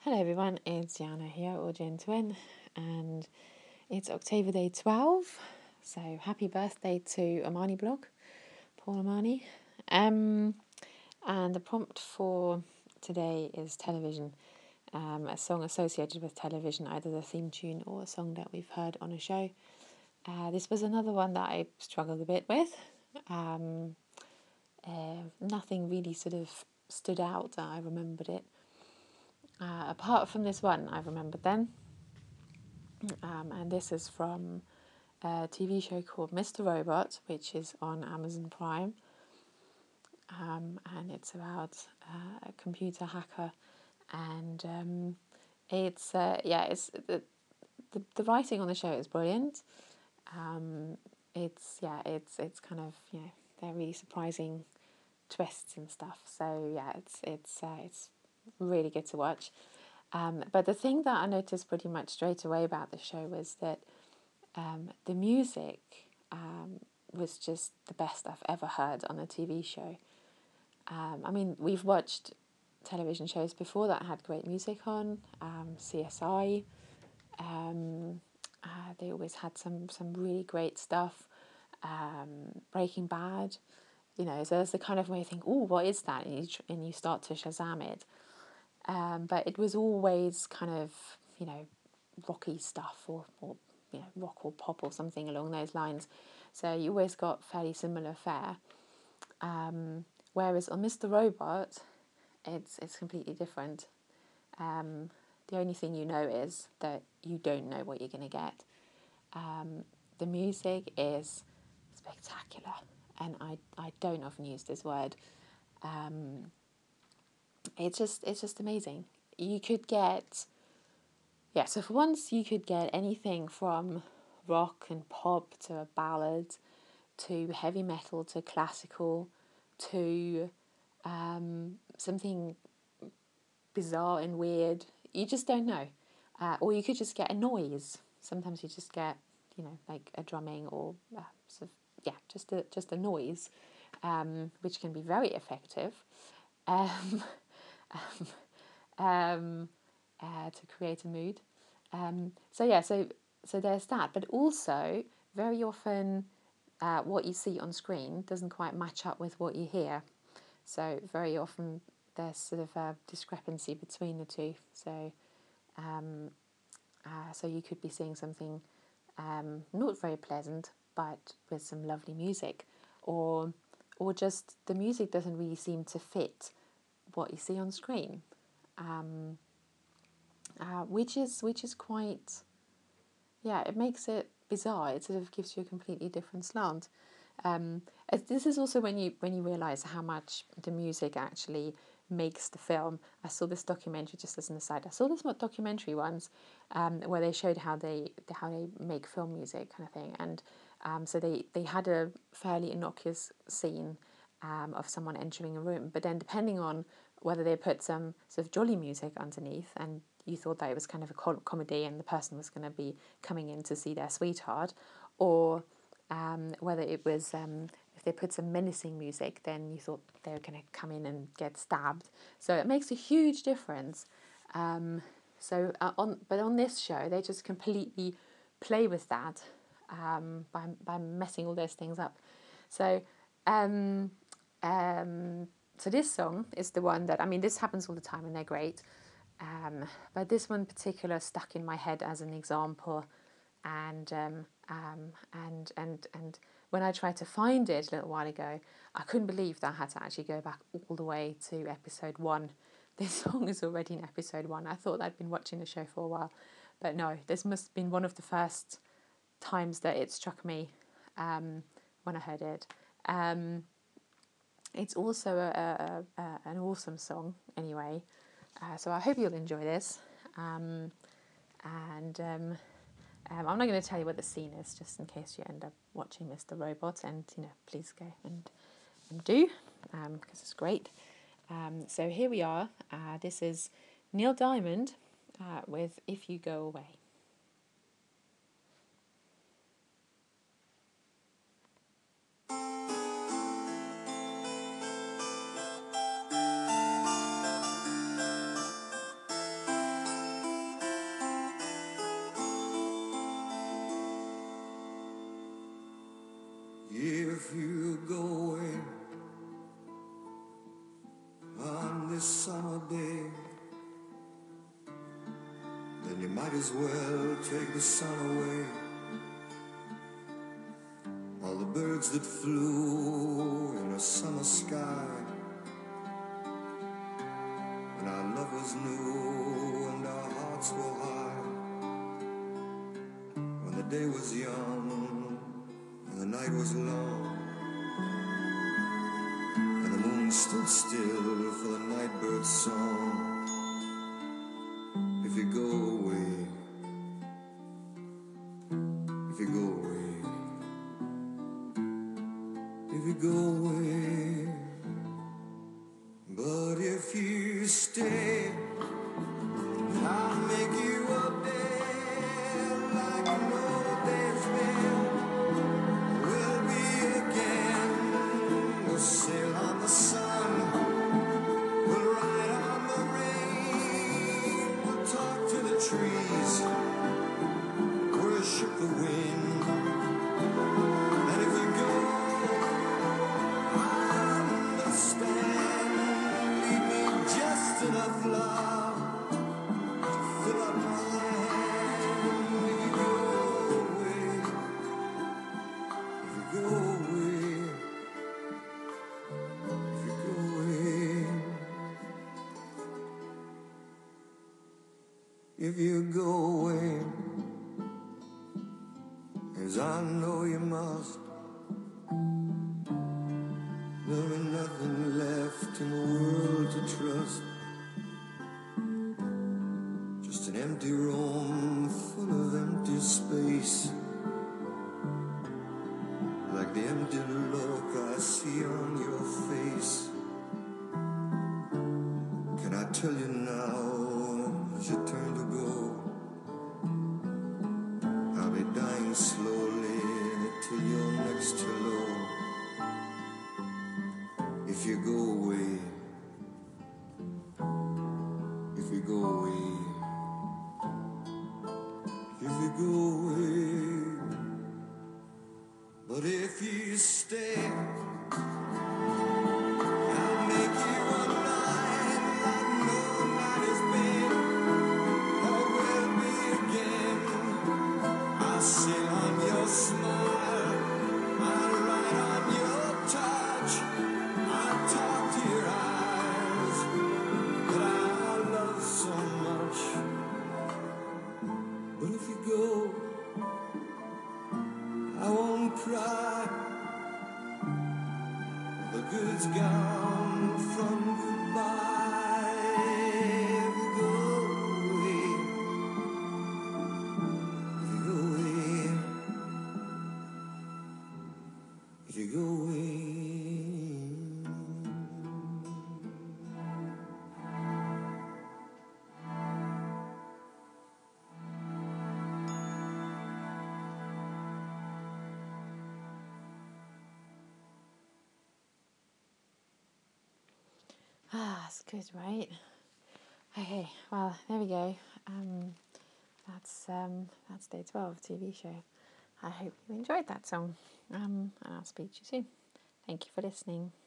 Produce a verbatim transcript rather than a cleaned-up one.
Hello everyone, it's Jana here, or Jen Twin, and it's October Day twelve, so happy birthday to Amani Blog, Paul Amani. Um, and the prompt for today is television, um, a song associated with television, either the theme tune or a song that we've heard on a show. Uh, this was another one that I struggled a bit with. Um, uh, nothing really sort of stood out that I remembered it. Uh, apart from this one, I remembered then. Um, and this is from a T V show called Mister Robot, which is on Amazon Prime. Um, and it's about uh, a computer hacker, and um, it's uh, yeah, it's the, the the writing on the show is brilliant. Um, it's yeah, it's it's kind of you know they're really surprising twists and stuff. So yeah, it's it's uh, it's really good to watch. Um, but the thing that I noticed pretty much straight away about the show was that um, the music um, was just the best I've ever heard on a T V show. Um, I mean, we've watched television shows before that had great music on, um, C S I. Um, uh, they always had some some really great stuff. Um, Breaking Bad, you know, so that's the kind of way you think, oh, what is that? And you, tr- and you start to Shazam it. Um, but it was always kind of, you know, rocky stuff or, or you know, rock or pop or something along those lines. So you always got fairly similar fare. Um, whereas on Mister Robot, it's it's completely different. Um, the only thing you know is that you don't know what you're going to get. Um, the music is spectacular, and I, I don't often use this word. Um, it's just it's just amazing. You could get yeah. So for once, you could get anything from rock and pop to a ballad to heavy metal to classical to um, something bizarre and weird. You just don't know. Uh, or you could just get a noise. Sometimes you just get, you know, like a drumming or uh, sort of, yeah, just a, just a noise, um, which can be very effective um, um, uh, to create a mood. Um, so yeah, so so there's that. But also, very often, uh, what you see on screen doesn't quite match up with what you hear. So very often there's sort of a discrepancy between the two. So um, uh, so you could be seeing something um, not very pleasant, but with some lovely music, or or just the music doesn't really seem to fit what you see on screen, um, uh, which is which is quite yeah, it makes it bizarre. It sort of gives you a completely different slant. Um, this is also when you when you realise how much the music actually makes the film. I saw this documentary just as an aside. I saw this documentary once um, where they showed how they how they make film music kind of thing, and um, so they they had a fairly innocuous scene um, of someone entering a room, but then depending on whether they put some sort of jolly music underneath and you thought that it was kind of a comedy and the person was going to be coming in to see their sweetheart, or um, whether it was um, if they put some menacing music, then you thought they were going to come in and get stabbed. So it makes a huge difference. Um, so uh, on, but on this show, they just completely play with that um, by by messing all those things up. So. Um, um, so this song is the one that I mean. This happens all the time, and they're great. Um, but this one in particular stuck in my head as an example, and um, um, and and and when I tried to find it a little while ago, I couldn't believe that I had to actually go back all the way to episode one. This song is already in episode one. I thought I'd been watching the show for a while, but no, this must have been one of the first times that it struck me um, when I heard it. Um, it's also a, a, a, an awesome song anyway. Uh, so I hope you'll enjoy this. Um, and um, um, I'm not going to tell you what the scene is, just in case you end up watching Mister Robot. And you know, please go and and do, because um, it's great. Um, so here we are. Uh, this is Neil Diamond uh, with "If You Go Away." might as well take the sun away. All the birds that flew in a summer sky, when our love was new and our hearts were high, when the day was young and the night was long, and the moon stood still for the nightbird's song. If you go away, if you go away, if you go away, but if you stay, I'll make you a bed like no day's been. We'll be again, we'll sail on the sun, we'll ride on the rain, we'll talk to the trees, worship the wind. And if you go, I'll understand. Leave me just enough love to fill up my hand. If you go away, if you go away, if you go away, if you go away, as I know you must, there ain't nothing left in the world to trust. Just an empty room full of empty space, like the empty look I see on your face. Can I tell you now, as you turn to go, I'll be dying slowly till you're next hello. If you go away, if you go away, if you go away, but if you stay, I'll make you a night like no night has been, or will be again. I'll sail on your smile, I'll ride on your touch, I'll talk to your eyes that I love so much. But if you go, I won't cry. The good's gone from goodbye. If you go away, if you go away, if you go away. Ah, it's good, right? Okay, well, there we go. Um, that's um, that's day twelve T V show. I hope you enjoyed that song. Um, and I'll speak to you soon. Thank you for listening.